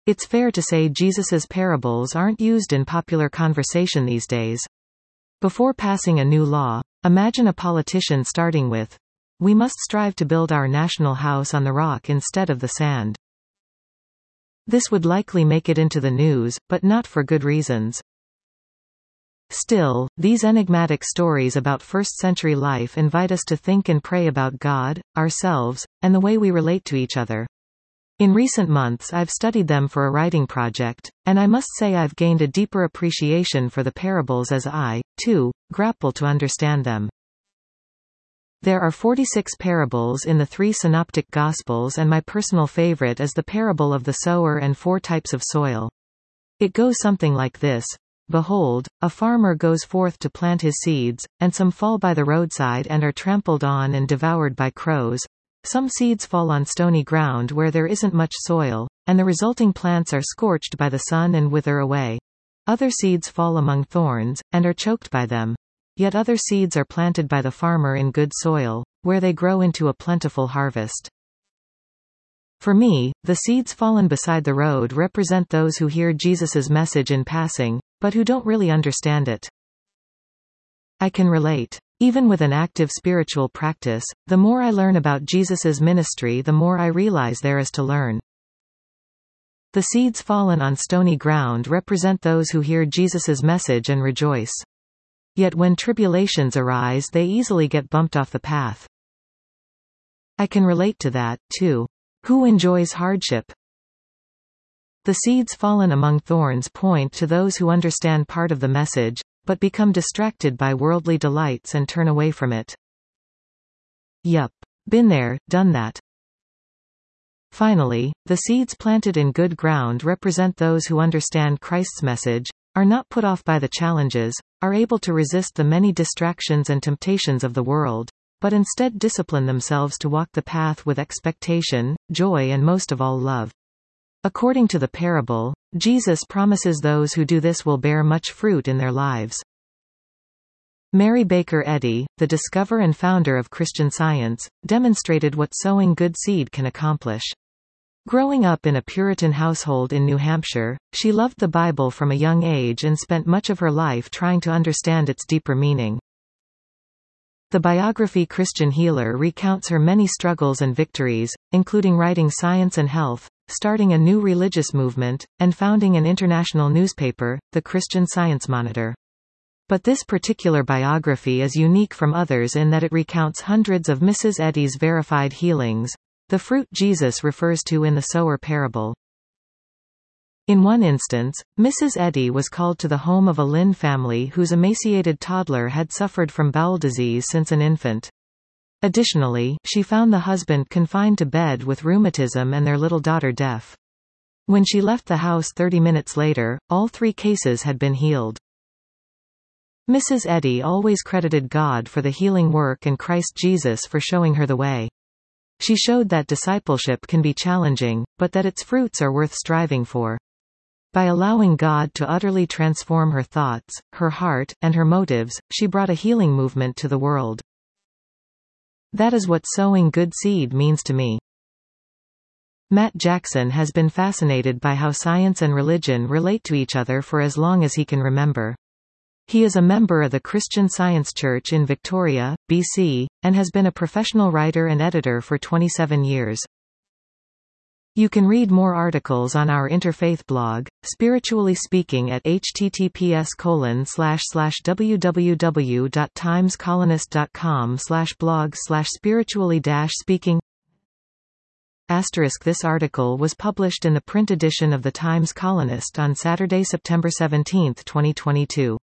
It's fair to say Jesus's parables aren't used in popular conversation these days. Before passing a new law, imagine a politician starting with, "We must strive to build our national house on the rock instead of the sand." This would likely make it into the news, but not for good reasons. Still, these enigmatic stories about first-century life invite us to think and pray about God, ourselves, and the way we relate to each other. In recent months I've studied them for a writing project, and I must say I've gained a deeper appreciation for the parables as I, too, grapple to understand them. There are 46 parables in the 3 synoptic Gospels, and my personal favorite is the parable of the sower and 4 types of soil. It goes something like this. Behold, a farmer goes forth to plant his seeds, and some fall by the roadside and are trampled on and devoured by crows. Some seeds fall on stony ground where there isn't much soil, and the resulting plants are scorched by the sun and wither away. Other seeds fall among thorns, and are choked by them. Yet other seeds are planted by the farmer in good soil, where they grow into a plentiful harvest. For me, the seeds fallen beside the road represent those who hear Jesus's message in passing, but who don't really understand it. I can relate. Even with an active spiritual practice, the more I learn about Jesus's ministry, the more I realize there is to learn. The seeds fallen on stony ground represent those who hear Jesus's message and rejoice. Yet when tribulations arise, they easily get bumped off the path. I can relate to that, too. Who enjoys hardship? The seeds fallen among thorns point to those who understand part of the message, but become distracted by worldly delights and turn away from it. Yup. Been there, done that. Finally, the seeds planted in good ground represent those who understand Christ's message, are not put off by the challenges, are able to resist the many distractions and temptations of the world, but instead discipline themselves to walk the path with expectation, joy, and most of all love. According to the parable, Jesus promises those who do this will bear much fruit in their lives. Mary Baker Eddy, the discoverer and founder of Christian Science, demonstrated what sowing good seed can accomplish. Growing up in a Puritan household in New Hampshire, she loved the Bible from a young age and spent much of her life trying to understand its deeper meaning. The biography Christian Healer recounts her many struggles and victories, including writing Science and Health, starting a new religious movement, and founding an international newspaper, the Christian Science Monitor. But this particular biography is unique from others in that it recounts hundreds of Mrs. Eddy's verified healings, the fruit Jesus refers to in the sower parable. In one instance, Mrs. Eddy was called to the home of a Lynn family whose emaciated toddler had suffered from bowel disease since an infant. Additionally, she found the husband confined to bed with rheumatism and their little daughter deaf. When she left the house 30 minutes later, all 3 cases had been healed. Mrs. Eddy always credited God for the healing work and Christ Jesus for showing her the way. She showed that discipleship can be challenging, but that its fruits are worth striving for. By allowing God to utterly transform her thoughts, her heart, and her motives, she brought a healing movement to the world. That is what sowing good seed means to me. Matt Jackson has been fascinated by how science and religion relate to each other for as long as he can remember. He is a member of the Christian Science Church in Victoria, BC, and has been a professional writer and editor for 27 years. You can read more articles on our interfaith blog, Spiritually Speaking, at https://www.timescolonist.com/blog/spiritually-speaking. This article was published in the print edition of the Times Colonist on Saturday, September 17, 2022.